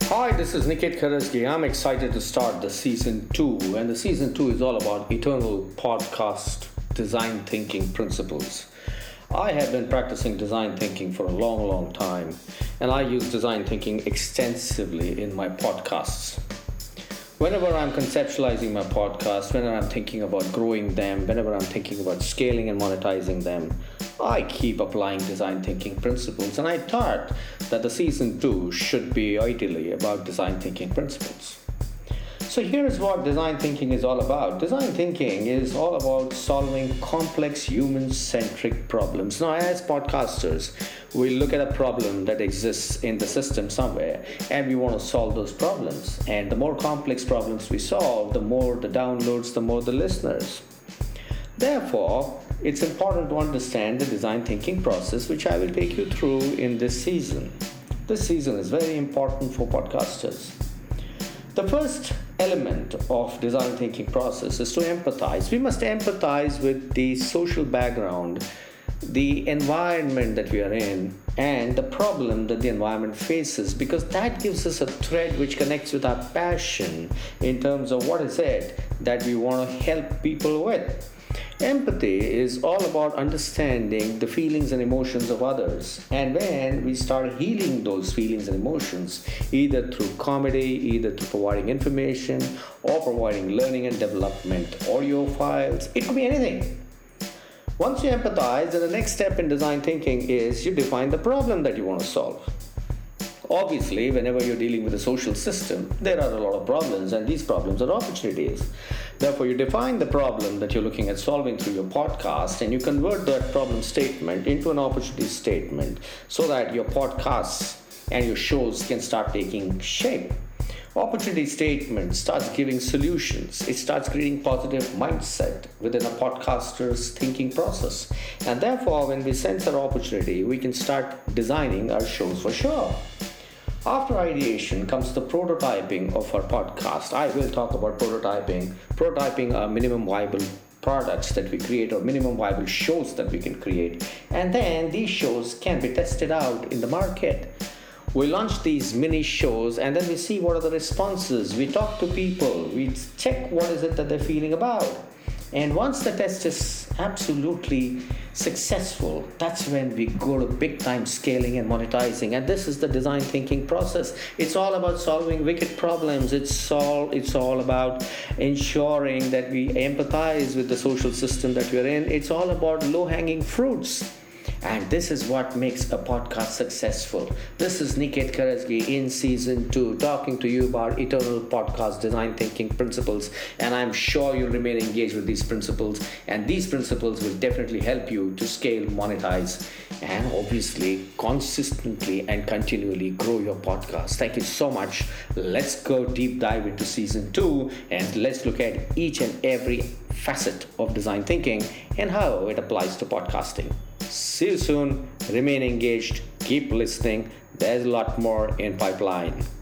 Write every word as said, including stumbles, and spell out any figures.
Hi, this is Niket Kharajgi. I'm excited to start the season two, and the season two is all about eternal podcast design thinking principles. I have been practicing design thinking for a long, long time, and I use design thinking extensively in my podcasts. Whenever I'm conceptualizing my podcast, whenever I'm thinking about growing them, whenever I'm thinking about scaling and monetizing them, I keep applying design thinking principles, and I thought that the season two should be ideally about design thinking principles. So here's what design thinking is all about. Design thinking is all about solving complex human-centric problems. Now, as podcasters, we look at a problem that exists in the system somewhere, and we want to solve those problems. And the more complex problems we solve, the more the downloads, the more the listeners. Therefore, it's important to understand the design thinking process, which I will take you through in this season. This season is very important for podcasters. The first element of design thinking process is to empathize. We must empathize with the social background, the environment that we are in, and the problem that the environment faces, because that gives us a thread which connects with our passion in terms of what is it that we want to help people with. Empathy is all about understanding the feelings and emotions of others. And when we start healing those feelings and emotions, either through comedy, either through providing information, or providing learning and development, audio files, it could be anything. Once you empathize, then the next step in design thinking is you define the problem that you want to solve. Obviously, whenever you're dealing with a social system, there are a lot of problems, and these problems are opportunities. Therefore, you define the problem that you're looking at solving through your podcast, and you convert that problem statement into an opportunity statement so that your podcasts and your shows can start taking shape. Opportunity statement starts giving solutions. It starts creating positive mindset within a podcaster's thinking process. And therefore, when we sense our opportunity, we can start designing our shows for sure. After ideation comes the prototyping of our podcast. I will talk about prototyping. Prototyping are minimum viable products that we create, or minimum viable shows that we can create. And then these shows can be tested out in the market. We launch these mini shows, and then we see what are the responses. We talk to people. We check what is it that they're feeling about. And once the test is absolutely successful, that's when we go to big time scaling and monetizing. And this is the design thinking process. It's all about solving wicked problems. It's all, it's all about ensuring that we empathize with the social system that we're in. It's all about low hanging fruits. And this is what makes a podcast successful. This is Niket Kharajgi in season two, talking to you about eternal podcast design thinking principles. And I'm sure you'll remain engaged with these principles. And these principles will definitely help you to scale, monetize, and obviously consistently and continually grow your podcast. Thank you so much. Let's go deep dive into season two, and let's look at each and every facet of design thinking and how it applies to podcasting. See you soon. Remain engaged. Keep listening. There's a lot more in pipeline.